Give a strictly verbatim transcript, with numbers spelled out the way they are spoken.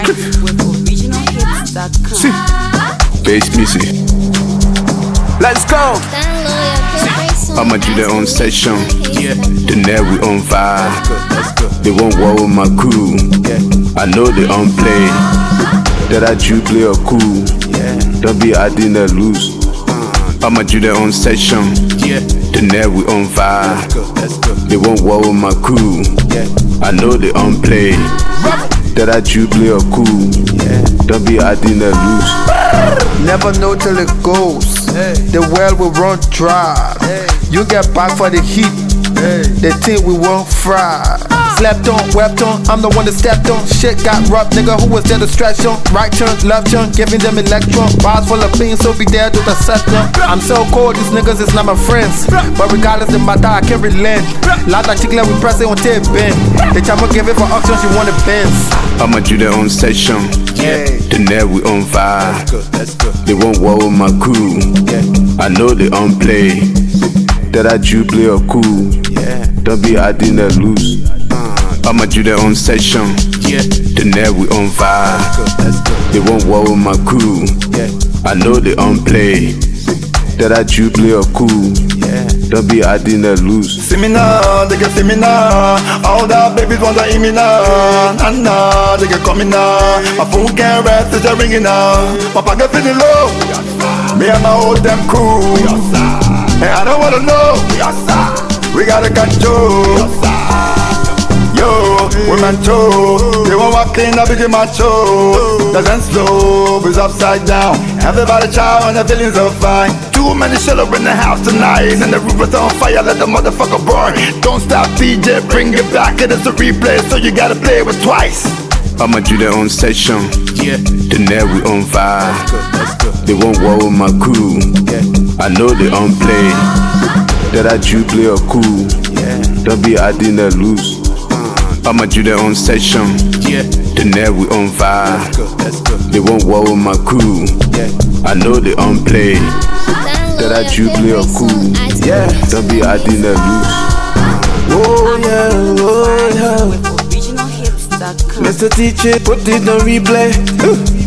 with original hits dot com. See, bass music. Let's go. I'ma do their own session. Yeah, the net we on fire. They won't war with my crew. I know they on play. That I do play or cool. Don't be adding the loose. I'ma do their own session. Yeah, the net we on fire. They won't war with my crew. I know they on play. That I do play or cool. Don't be adding the loose. Never know till it goes. The well will run dry. You get back for the heat. They think we won't fry. Slept on, wept on, I'm the one that stepped on. Shit got rough, nigga, who was there to stretch on? Right turn, left turn, giving them electron. Bars full of beans, so be there to the sector. I'm so cold, these niggas is not my friends. But regardless of my die, I can't relent. Loud like chicken, we press it on tape bend. They try to give it for auction, she want it Benz. I'ma do their own session. Yeah, the net we on fire. They won't war with my crew. I know they on play. That I do play or cool. Don't be adding the loose. I'ma do their own session. Yeah, the net we on fire. They won't war with my crew. I know they on play. That I do play or cool. Don't be adding the loose. See me now, they can see me now. All the babies want to eat me now. Nah, nah, they can call me now. My phone can't rest, it's just ringing now. My pocket feeling low. Me and my old damn crew. And I don't wanna know. We gotta control. Yo, women too. They won't walk in, I begin my show. The dance slow is upside down. Everybody chow and the feelings are fine. Too many children in the house tonight, and the roof is on fire, let the motherfucker burn. Don't stop, D J, bring it back. It is a replay, so you gotta play it twice. I'ma do their own session. Yeah, the net we on fire. They won't war with my crew. I know they on play. That I do play or cool. Don't be adding the loose. I'ma do their own session. Yeah, the net we on fire. They won't war with my crew. I know they on play. That I do play or cool. Yeah, don't be adding the loose. Oh yeah, oh yeah. With original hits dot com. Mister Teacher, put it on replay.